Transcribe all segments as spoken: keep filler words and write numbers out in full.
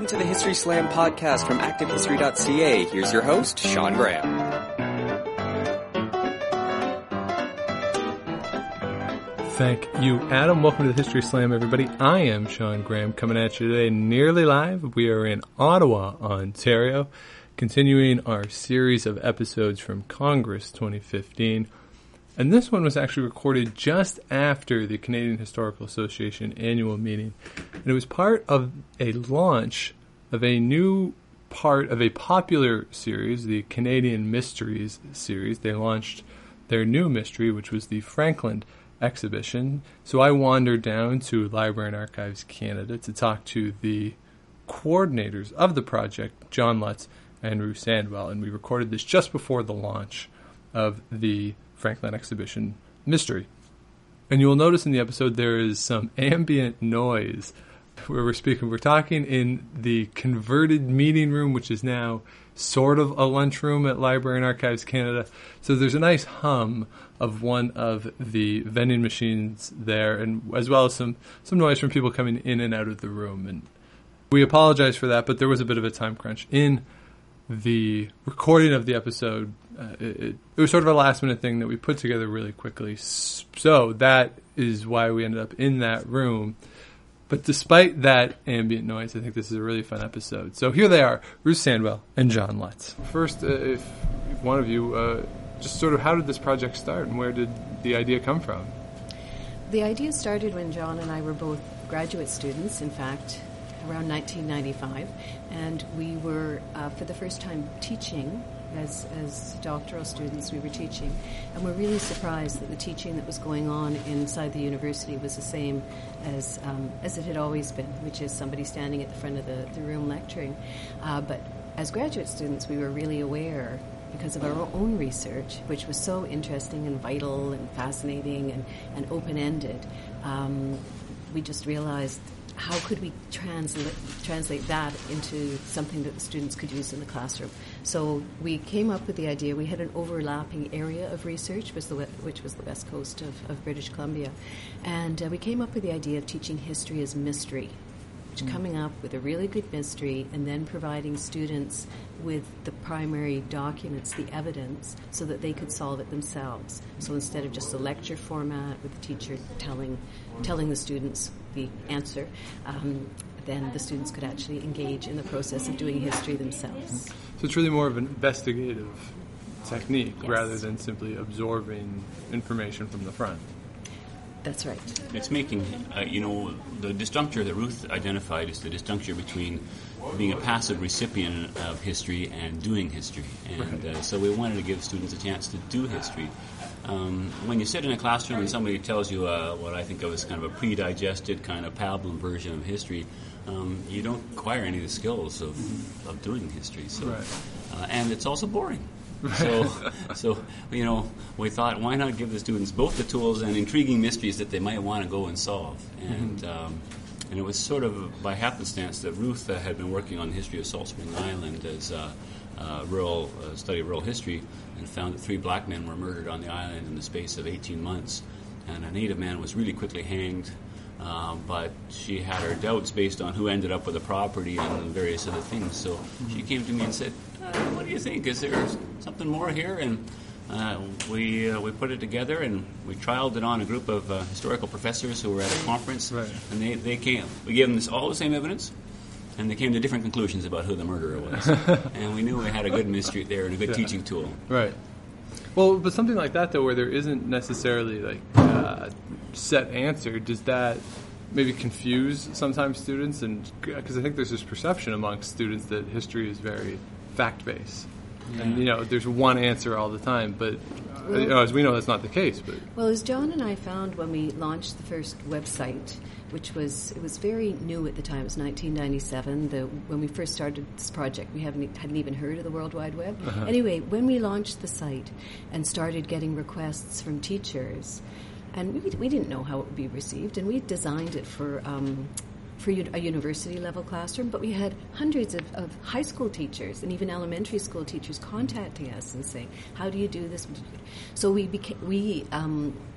welcome to the History Slam podcast from active history dot c a. Here's your host, Sean Graham. Thank you, Adam. Welcome to the History Slam, everybody. I am Sean Graham, coming at you today nearly live. We are in Ottawa, Ontario, continuing our series of episodes from Congress twenty fifteen. And this one was actually recorded just after the Canadian Historical Association annual meeting. And it was part of a launch of a new part of a popular series, the Canadian Mysteries series. They launched their new mystery, which was the Franklin exhibition. So I wandered down to Library and Archives Canada to talk to the coordinators of the project, John Lutz and Ruth Sandwell. And we recorded this just before the launch of the Franklin exhibition mystery. And you will notice in the episode there is some ambient noise where we're speaking. We're talking in the converted meeting room, which is now sort of a lunchroom at Library and Archives Canada. So there's a nice hum of one of the vending machines there, and as well as some, some noise from people coming in and out of the room. And we apologize for that, but there was a bit of a time crunch in the recording of the episode. Uh, it, it was sort of a last-minute thing that we put together really quickly. So that is why we ended up in that room. But despite that ambient noise, I think this is a really fun episode. So here they are, Ruth Sandwell and John Lutz. First, uh, if one of you, uh, just sort of how did this project start and where did the idea come from? The idea started when John and I were both graduate students, in fact, around nineteen ninety-five, and we were, uh, for the first time, teaching. As, as doctoral students, we were teaching, and we're really surprised that the teaching that was going on inside the university was the same as um, as it had always been, which is somebody standing at the front of the, the room lecturing. Uh, but as graduate students, we were really aware, because of our own research, which was so interesting and vital and fascinating and, and open-ended, um, we just realized, how could we translate translate that into something that the students could use in the classroom? So we came up with the idea. We had an overlapping area of research, was the, which was the west coast of, of British Columbia. And uh, we came up with the idea of teaching history as mystery, which mm. coming up with a really good mystery and then providing students with the primary documents, the evidence, so that they could solve it themselves. So instead of just a lecture format with the teacher telling telling the students the answer, um, then the students could actually engage in the process of doing history themselves. So it's really more of an investigative technique yes. rather than simply absorbing information from the front. That's right. It's making, uh, you know, the disjuncture that Ruth identified is the disjuncture between being a passive recipient of history and doing history. And uh, so we wanted to give students a chance to do history. Um, when you sit in a classroom and somebody tells you uh, what I think of as kind of a pre-digested kind of pablum version of history, um, you don't acquire any of the skills of, of doing history. So, right. uh, and it's also boring. So, so you know, we thought, why not give the students both the tools and intriguing mysteries that they might want to go and solve? And mm-hmm. um, and it was sort of by happenstance that Ruth uh, had been working on the history of Salt Spring Island as a uh, uh, rural uh, study of rural history, and found that three black men were murdered on the island in the space of eighteen months, and a native man was really quickly hanged. Um, but she had her doubts based on who ended up with the property and various other things. So mm-hmm. she came to me and said, uh, what do you think? Is there something more here? And uh, we uh, we put it together, and we trialed it on a group of uh, historical professors who were at a conference. Right. And they, they came. We gave them this, all the same evidence, and they came to different conclusions about who the murderer was. And we knew we had a good mystery there and a good yeah. teaching tool. Right. Well, but something like that, though, where there isn't necessarily like uh, set answer, does that maybe confuse sometimes students? And because I think there's this perception amongst students that history is very fact-based, yeah. and you know, there's one answer all the time. But well, you know, as we know, that's not the case. But well, as John and I found when we launched the first website, which was it was very new at the time. It was nineteen ninety-seven. The when we first started this project, we haven't hadn't even heard of the World Wide Web. Uh-huh. Anyway, when we launched the site and started getting requests from teachers, and we we didn't know how it would be received, and we designed it for. Um, for a university-level classroom, but we had hundreds of, of high school teachers and even elementary school teachers contacting us and saying, how do you do this? So we became, we um,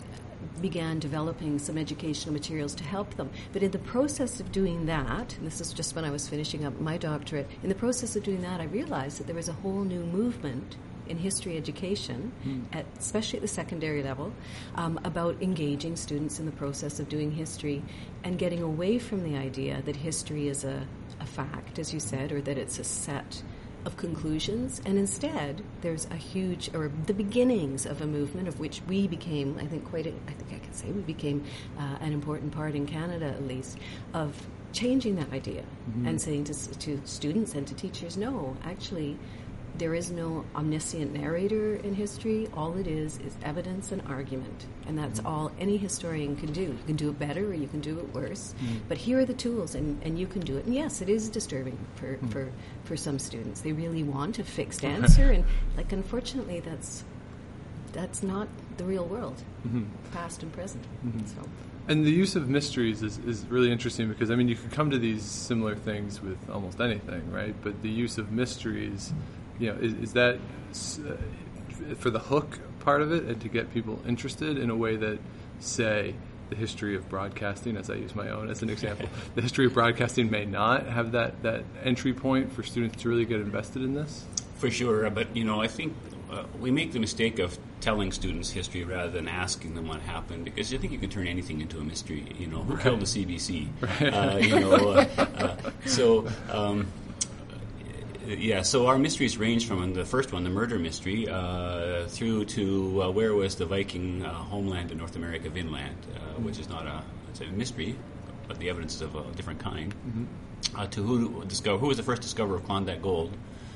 began developing some educational materials to help them. But in the process of doing that, and this is just when I was finishing up my doctorate, in the process of doing that, I realized that there was a whole new movement in history education, mm. at, especially at the secondary level, um, about engaging students in the process of doing history and getting away from the idea that history is a, a fact, as you said, or that it's a set of conclusions, and instead there's a huge, or the beginnings of a movement of which we became, I think quite, a, I think I can say we became uh, an important part in Canada at least, of changing that idea mm-hmm. and saying to, to students and to teachers, no, actually there is no omniscient narrator in history. All it is is evidence and argument. And that's mm-hmm. all any historian can do. You can do it better or you can do it worse. Mm-hmm. But here are the tools, and, and you can do it. And yes, it is disturbing for, mm-hmm. for, for some students. They really want a fixed answer. And, like, unfortunately, that's that's not the real world, mm-hmm. past and present. Mm-hmm. So. And the use of mysteries is, is really interesting because, I mean, you could come to these similar things with almost anything, right? But the use of mysteries... You know, is, is that uh, for the hook part of it, and to get people interested in a way that, say, the history of broadcasting, as I use my own as an example, the history of broadcasting may not have that, that entry point for students to really get invested in this? For sure, but, you know, I think uh, we make the mistake of telling students history rather than asking them what happened, because I think you can turn anything into a mystery. You know, who right. killed the C B C? Right. Uh, you know, uh, uh, so... Um, Yeah, so our mysteries range from the first one, the murder mystery, uh, through to uh, where was the Viking uh, homeland in North America, Vinland, uh, mm-hmm. which is not a, it's a mystery, but the evidence is of a different kind, mm-hmm. uh, to who discover who was the first discoverer of Klondike gold,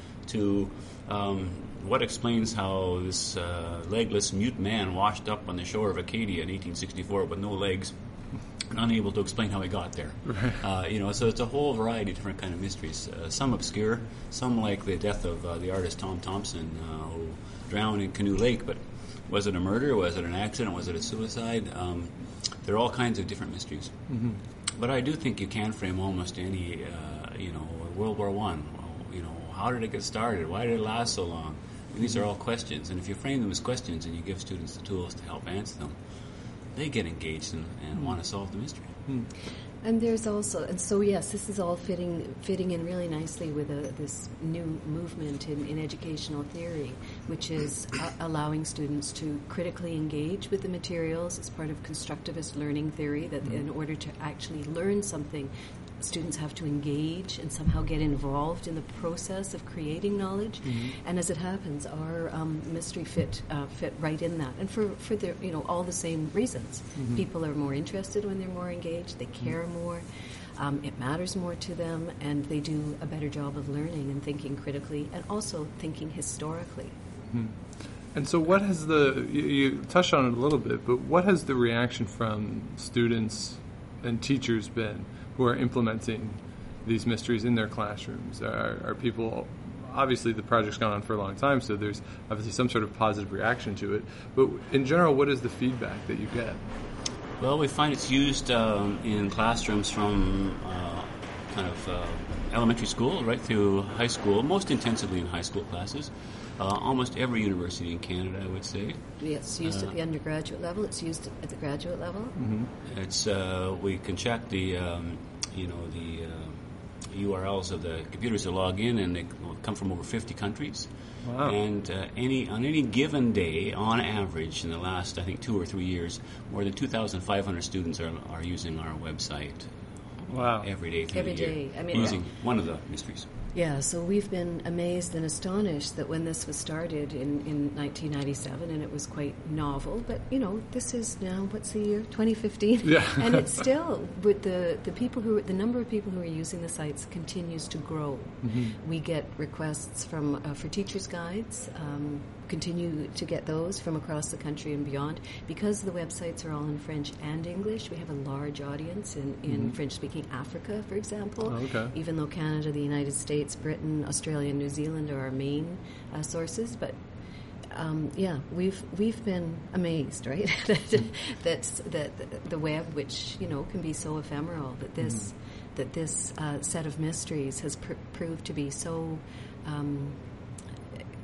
to um, what explains how this uh, legless mute man washed up on the shore of Acadia in eighteen sixty-four with no legs, unable to explain how he got there. Right. Uh, you know, so it's a whole variety of different kind of mysteries. Uh, some obscure, some like the death of uh, the artist Tom Thompson, uh, who drowned in Canoe Lake. But was it a murder? Was it an accident? Was it a suicide? Um, there are all kinds of different mysteries. Mm-hmm. But I do think you can frame almost any, uh, you know, World War One. Well, you know, how did it get started? Why did it last so long? And these are all questions. And if you frame them as questions and you give students the tools to help answer them, they get engaged and, and mm. want to solve the mystery. Mm. And there's also, and so yes, this is all fitting fitting in really nicely with a, this new movement in, in educational theory, which is uh, allowing students to critically engage with the materials as part of constructivist learning theory, that mm. in order to actually learn something, students have to engage and somehow get involved in the process of creating knowledge. Mm-hmm. And as it happens, our um, mystery fit uh, fit right in that, and for for the you know all the same reasons. Mm-hmm. People are more interested when they're more engaged. They care mm-hmm. more. Um, it matters more to them, and they do a better job of learning and thinking critically, and also thinking historically. Mm-hmm. And so, what has the you, you touched on it a little bit, but what has the reaction from students and teachers been who are implementing these mysteries in their classrooms? Are, are people, obviously the project's gone on for a long time, so there's obviously some sort of positive reaction to it, but in general, what is the feedback that you get? Well, we find it's used um, in classrooms from uh, kind of uh, elementary school right through high school, most intensively in high school classes. Uh, almost every university in Canada, I would say. It's used uh, at the undergraduate level. It's used at the graduate level. Mm-hmm. It's uh, we can check the um, you know the uh, U R Ls of the computers to log in, and they come from over fifty countries. Wow. And uh, any on any given day, on average, in the last I think two or three years, more than two thousand five hundred students are are using our website. Wow. Every day through every the year, day. I mean, using yeah. one of the mysteries. Yeah, so we've been amazed and astonished that when this was started in, in nineteen ninety-seven, and it was quite novel, but, you know, this is now, what's the year? twenty fifteen? Yeah. And it's still, with the, the people who, the number of people who are using the sites continues to grow. Mm-hmm. We get requests from, uh, for teachers' guides, um, continue to get those from across the country and beyond. Because the websites are all in French and English, we have a large audience in, in mm-hmm. French-speaking Africa, for example. Oh, okay. Even though Canada, the United States, Britain, Australia, and New Zealand are our main uh, sources, but um, yeah, we've we've been amazed, right? that that's that the web, which you know can be so ephemeral, that this mm-hmm. that this uh, set of mysteries has pr- proved to be so um,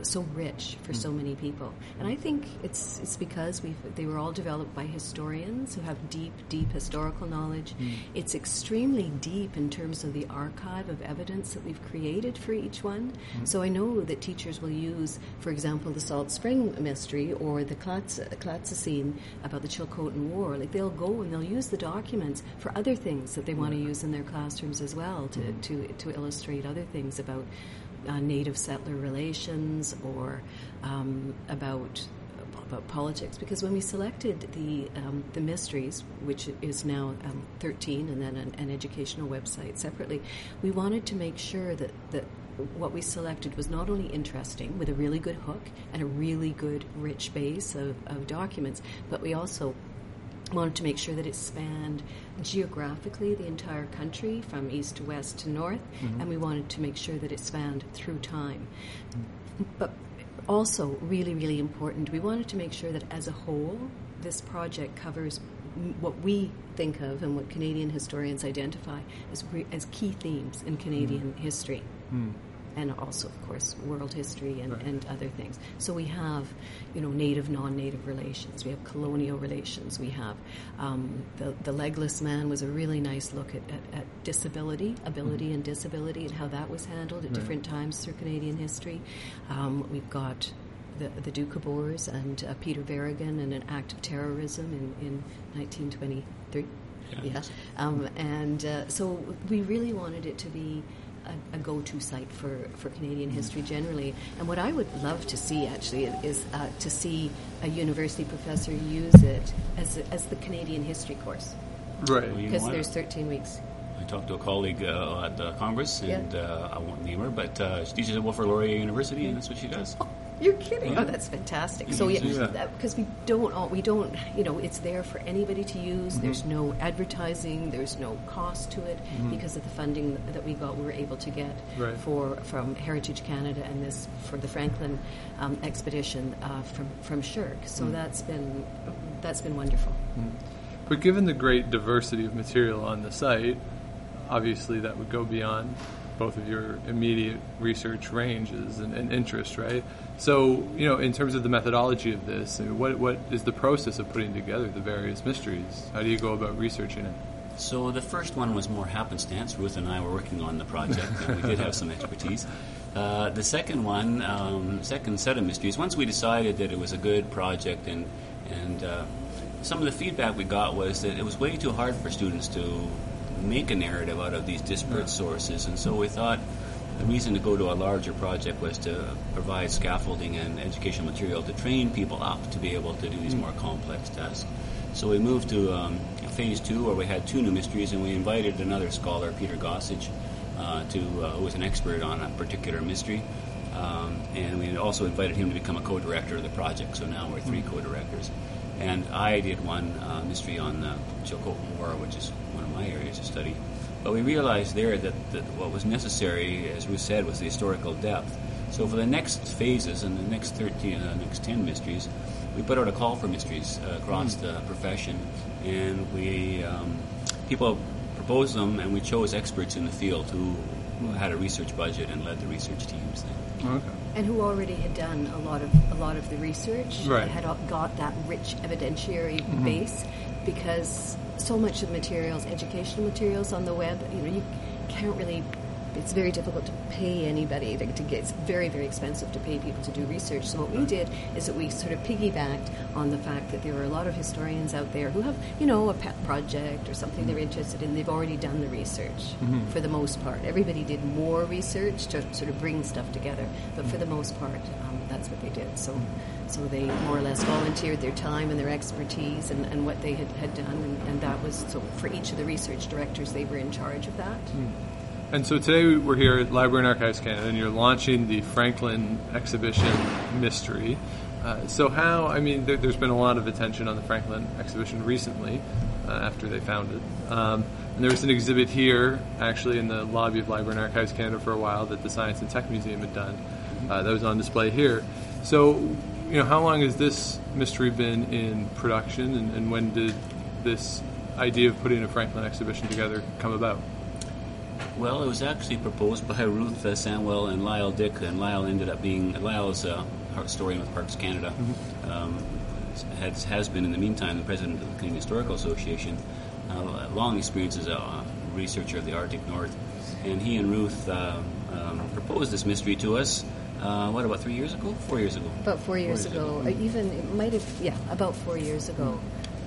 so rich for so many people. And I think it's it's because we they were all developed by historians who have deep, deep historical knowledge. Mm. It's extremely deep in terms of the archive of evidence that we've created for each one. Mm. So I know that teachers will use, for example, the Salt Spring Mystery or the Clatsasine about the Chilcotin War. Like, they'll go and they'll use the documents for other things that they want to use in their classrooms as well to, mm. to, to illustrate other things about Uh, native settler relations or um, about about politics. Because when we selected the um, the mysteries, which is now um, thirteen, and then an, an educational website separately, we wanted to make sure that that what we selected was not only interesting with a really good hook and a really good rich base of, of documents, but we also wanted to make sure that it spanned geographically the entire country from east to west to north, mm-hmm. and we wanted to make sure that it spanned through time. Mm-hmm. But also, really, really important, we wanted to make sure that as a whole, this project covers m- what we think of and what Canadian historians identify as, re- as key themes in Canadian mm-hmm. history. Mm. And also, of course, world history and, right. and other things. So we have, you know, native, non-native relations. We have colonial relations. We have um, the, the Legless Man was a really nice look at, at, at disability, ability mm-hmm. and disability, and how that was handled at right. different times through Canadian history. Um, we've got the, the Doukhobors and uh, Peter Verrigan and an act of terrorism in, in nineteen twenty-three. Yeah. yeah. Um, and uh, so we really wanted it to be A, a go-to site for, for Canadian history generally. And what I would love to see, actually, is uh, to see a university professor use it as a, as the Canadian history course. Right. Because well, there's thirteen weeks. I talked to a colleague uh, at uh, Congress, and yeah. uh, I won't name her, but uh, she teaches at Wilfrid Laurier University, and that's what she does. Oh, you're kidding! Yeah. Oh, that's fantastic. So yeah, because we don't, all, we don't, you know, it's there for anybody to use. Mm-hmm. There's no advertising. There's no cost to it mm-hmm. because of the funding that we got. We were able to get right. for from Heritage Canada and this for the Franklin um, expedition uh, from from S H R C. So mm-hmm. that's been that's been wonderful. Mm-hmm. But given the great diversity of material on the site, obviously that would go beyond both of your immediate research ranges and, and interest, right? So, you know, in terms of the methodology of this, I mean, what what is the process of putting together the various mysteries? How do you go about researching it? So the first one was more happenstance. Ruth and I were working on the project, and we did have some expertise. Uh, the second one, um, second set of mysteries, once we decided that it was a good project, and, and uh, some of the feedback we got was that it was way too hard for students to make a narrative out of these disparate yeah. sources, and so we thought the reason to go to a larger project was to provide scaffolding and educational material to train people up to be able to do these more complex tasks. So we moved to um, phase two, where we had two new mysteries, and we invited another scholar, Peter Gossage, uh, to uh, who was an expert on a particular mystery, um, and we also invited him to become a co-director of the project. So now we're three co-directors. And I did one uh, mystery on the Chilcotin War, which is one of my areas of study. But we realized there that, that what was necessary, as Ruth said, was the historical depth. So for the next phases and the next thirteen, uh, next ten mysteries, we put out a call for mysteries uh, across mm. the profession, and we um, people proposed them, and we chose experts in the field who, who had a research budget and led the research teams. Then. Okay. And who already had done a lot of a lot of the research, right. and had got that rich evidentiary mm-hmm. base, because so much of materials, educational materials on the web, you know, you can't really. It's very difficult to pay anybody to, to get. It's very, very expensive to pay people to do research. So what we did is that we sort of piggybacked on the fact that there are a lot of historians out there who have, you know, a pet project or something mm-hmm. they're interested in. They've already done the research mm-hmm. for the most part. Everybody did more research to sort of bring stuff together, but for the most part, um, that's what they did. So, so they more or less volunteered their time and their expertise and, and what they had, had done, and, and that was so for each of the research directors, they were in charge of that. Mm. And so today we're here at Library and Archives Canada, and you're launching the Franklin Exhibition Mystery. Uh, so how, I mean, there, there's been a lot of attention on the Franklin Exhibition recently, uh, after they founded. Um, and there was an exhibit here, actually, in the lobby of Library and Archives Canada for a while that the Science and Tech Museum had done. Uh, that was on display here. So, you know, how long has this mystery been in production, and, and when did this idea of putting a Franklin exhibition together come about? Well, it was actually proposed by Ruth uh, Samwell and Lyle Dick, and Lyle ended up being, Lyle's a uh, historian with Parks Canada, mm-hmm. um, has, has been in the meantime the president of the Canadian Historical Association, uh, long experience as a researcher of the Arctic North, and he and Ruth uh, um, proposed this mystery to us, uh, what, about three years ago? Four years ago. About four years, four years ago. ago. Mm-hmm. Even, it might have, yeah, about four years ago.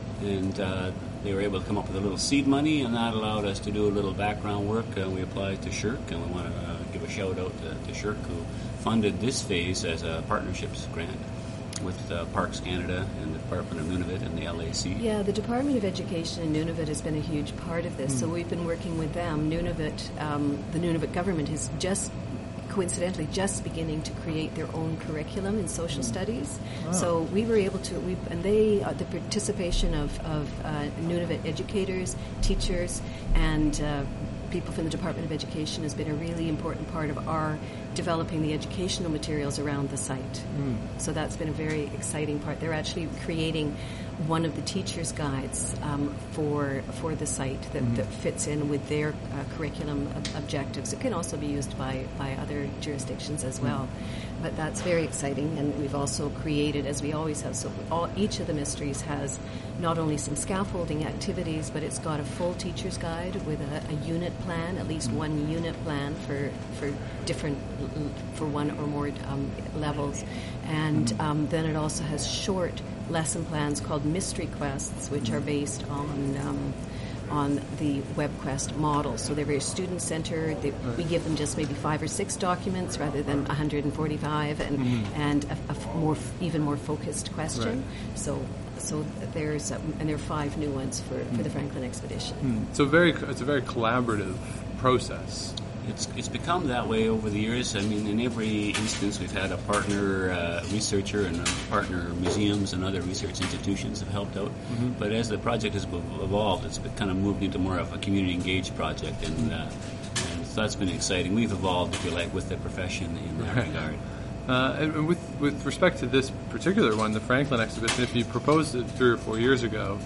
And uh, they were able to come up with a little seed money, and that allowed us to do a little background work. Uh, we applied to SSHRC, and we want to uh, give a shout out to, to SSHRC, who funded this phase as a partnerships grant with uh, Parks Canada and the Department of Nunavut and the L A C. Yeah, the Department of Education in Nunavut has been a huge part of this, mm. so we've been working with them. Nunavut, um, the Nunavut government is just coincidentally just beginning to create their own curriculum in social studies. Wow. So we were able to, we and they, uh, the participation of, of uh, Nunavut educators, teachers, and uh, people from the Department of Education has been a really important part of our developing the educational materials around the site. Mm. So that's been a very exciting part. They're actually creating one of the teacher's guides um, for for the site that, mm-hmm. that fits in with their uh, curriculum ob- objectives. It can also be used by, by other jurisdictions as well. Mm-hmm. But that's very exciting, and we've also created, as we always have, so all, each of the mysteries has not only some scaffolding activities, but it's got a full teacher's guide with a, a unit plan, at least mm-hmm. one unit plan for, for different, for one or more um, levels. And mm-hmm. um, then it also has short lesson plans called Mystery Quests, which are based on um, on the WebQuest model. So they're very student-centered. They, we give them just maybe five or six documents rather than one hundred forty-five, and mm-hmm. and a, a f- more even more focused question. Right. So so there's um, and there are five new ones for, mm-hmm. for the Franklin expedition. Mm-hmm. So very it's a very collaborative process. It's it's become that way over the years. I mean, in every instance, we've had a partner uh, researcher and a partner museums and other research institutions have helped out. Mm-hmm. But as the project has evolved, it's been kind of moved into more of a community-engaged project, and, uh, and so that's been exciting. We've evolved, if you like, with the profession in that right. regard. Uh, and with with respect to this particular one, the Franklin exhibition, if you proposed it three or four years ago,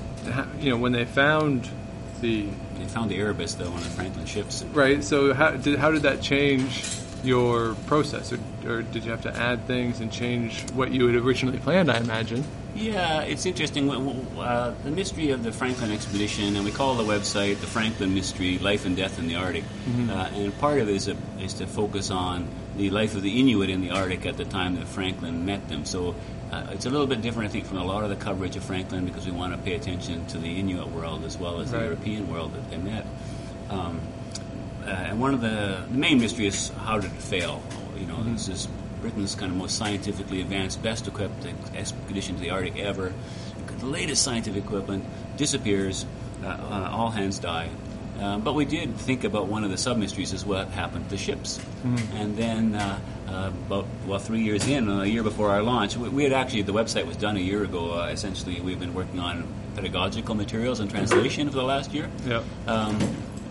you know, when they found the They found the Erebus, though, on the Franklin ships. Right. So how did how did that change your process, or, or did you have to add things and change what you had originally planned? I imagine. Yeah, it's interesting. Uh, the mystery of the Franklin expedition, and we call the website the Franklin Mystery: Life and Death in the Arctic. Mm-hmm. Uh, and part of it is, a, is to focus on the life of the Inuit in the Arctic at the time that Franklin met them. So. Uh, it's a little bit different, I think, from a lot of the coverage of Franklin, because we want to pay attention to the Inuit world as well as right. the European world that they met. Um, uh, and one of the, the main mysteries is how did it fail? You know, mm-hmm. this is Britain's kind of most scientifically advanced, best equipped expedition to the Arctic ever. The latest scientific equipment disappears, uh, uh, all hands die. Uh, but we did think about one of the sub-mysteries is what happened to the ships. Mm-hmm. And then uh, uh, about, well, three years in, uh, a year before our launch, we, we had actually, the website was done a year ago. Uh, essentially, we've been working on pedagogical materials and translation for the last year. Yep. Um,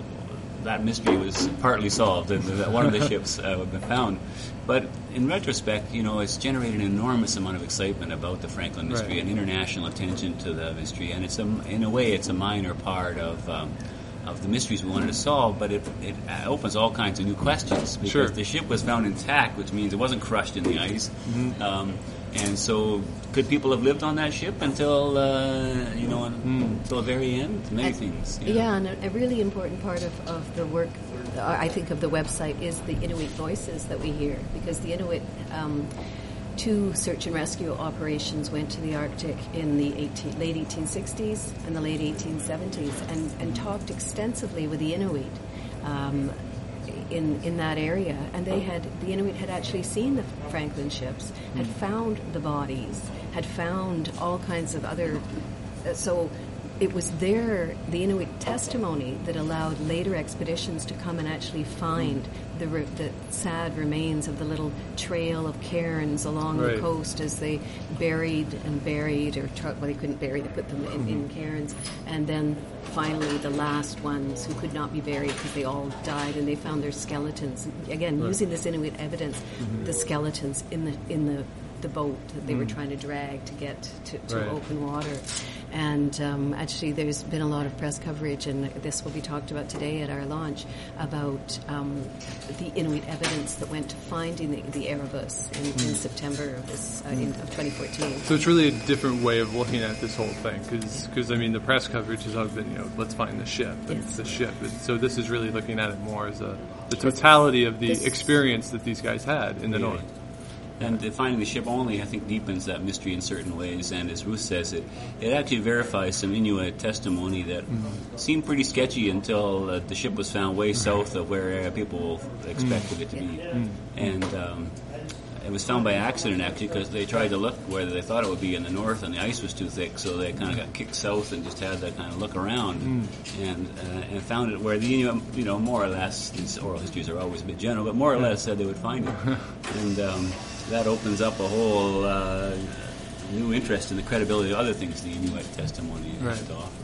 that mystery was partly solved, and that one of the ships uh, had been found. But in retrospect, you know, it's generated an enormous amount of excitement about the Franklin mystery right. and international attention to the mystery. And it's a, in a way, it's a minor part of... Um, of the mysteries we wanted to solve, but it, it opens all kinds of new questions, because sure. the ship was found intact, which means it wasn't crushed in the ice. Mm-hmm. Um, and so could people have lived on that ship until, uh, you know, mm. until the very end? Many and, things. Yeah, yeah and a, a really important part of, of the work, I think, of the website is the Inuit voices that we hear, because the Inuit... Um, Two search and rescue operations went to the Arctic in the eighteen, late eighteen sixties and the late eighteen seventies, and, and talked extensively with the Inuit um, in in that area. And they had the Inuit had actually seen the Franklin ships, had found the bodies, had found all kinds of other. Uh, so it was their the Inuit testimony that allowed later expeditions to come and actually find the, re, the sad remains of the little trail of cairns along right. the coast as they buried and buried, or tr- well, they couldn't bury, they put them in, mm-hmm. in cairns, and then finally the last ones who could not be buried because they all died, and they found their skeletons. Again, right. using this Inuit evidence, mm-hmm. the skeletons in the in the the the boat that they Mm. were trying to drag to get to, to Right. open water. And um, actually, there's been a lot of press coverage, and this will be talked about today at our launch, about um, the Inuit evidence that went to finding the, the Erebus in, in September of this uh, in, of twenty fourteen. So it's really a different way of looking at this whole thing, because I mean the press coverage has always been, you know, let's find the ship, and Yes. the ship. And so this is really looking at it more as a the totality of the This- experience that these guys had in the Yeah. north. And uh, finding the ship only, I think, deepens that mystery in certain ways. And as Ruth says, it it actually verifies some Inuit testimony that seemed pretty sketchy until uh, the ship was found way south of where uh, people expected it to be. And um, it was found by accident, actually, because they tried to look where they thought it would be in the north, and the ice was too thick, so they kind of got kicked south and just had to kind of look around, and uh, and found it where the Inuit, you know, more or less, these oral histories are always a bit general, but more or less said they would find it. And um, that opens up a whole uh, new interest in the credibility of other things the Inuit testimony has Right. to offer.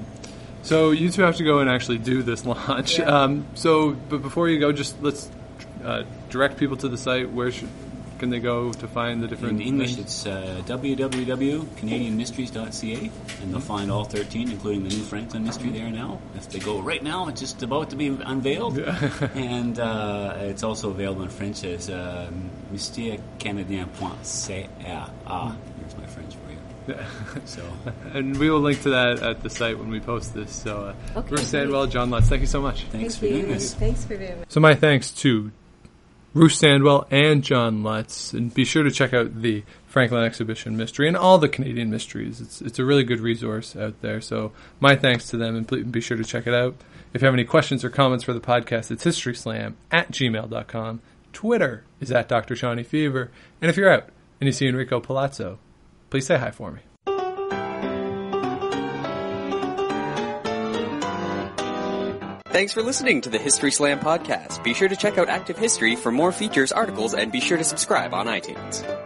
So you two have to go and actually do this launch. Yeah. Um, so, but before you go, just let's uh, direct people to the site. Where should can they go to find the different? In English, things? it's uh, w w w dot canadian mysteries dot c a, and they'll find all thirteen, including the new Franklin mystery there now. If they go right now, it's just about to be unveiled. And uh, it's also available in French as uh, mystère canadien point c a. Ah, here's my French for you. So, And we will link to that at the site when we post this. So, uh, Okay, Ruth Sandwell, John Lutz, thank you so much. thanks for doing this. Thanks for doing So my thanks to Ruth Sandwell and John Lutz, and be sure to check out the Franklin Exhibition Mystery and all the Canadian mysteries. It's it's a really good resource out there. So my thanks to them, and please be sure to check it out. If you have any questions or comments for the podcast, it's historyslam at gmail dot com. Twitter is at Doctor Shawnee Fever. And if you're out and you see Enrico Palazzo, please say hi for me. Thanks for listening to the History Slam podcast. Be sure to check out Active History for more features, articles, and be sure to subscribe on iTunes.